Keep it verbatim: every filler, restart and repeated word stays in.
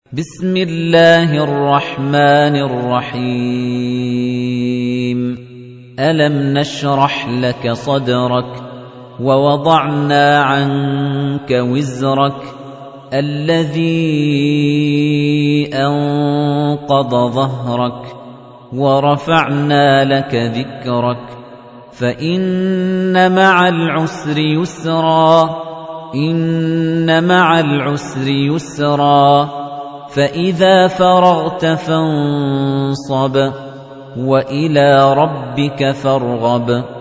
بسم الله الرحمن الرحيم ألم نشرح لك صدرك ووضعنا عنك وزرك الذي أنقض ظهرك ورفعنا لك ذكرك فإن مع العسر يسرا إن مع العسر يسرا فإذا فرغت فانصب وإلى ربك فارغب